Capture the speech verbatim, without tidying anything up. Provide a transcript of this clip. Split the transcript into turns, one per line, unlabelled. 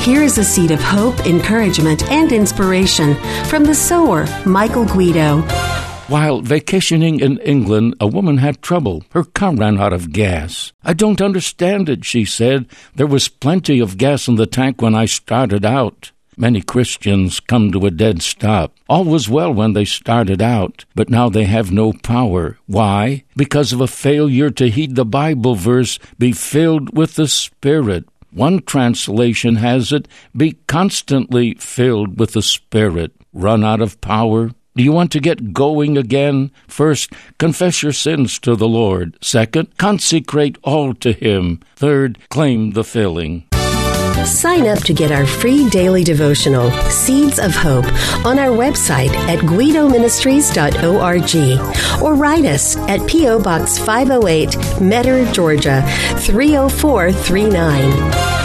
Here is a seed of hope, encouragement, and inspiration from the sower, Michael Guido.
While vacationing in England, a woman had trouble. Her car ran out of gas. "I don't understand it," she said. "There was plenty of gas in the tank when I started out." Many Christians come to a dead stop. All was well when they started out, but now they have no power. Why? Because of a failure to heed the Bible verse, "Be filled with the Spirit." One translation has it, "Be constantly filled with the Spirit." Run out of power? Do you want to get going again? First, confess your sins to the Lord. Second, consecrate all to Him. Third, claim the filling.
Sign up to get our free daily devotional, Seeds of Hope, on our website at guido ministries dot org or write us at P O. Box five oh eight, Metter, Georgia, three oh four three nine.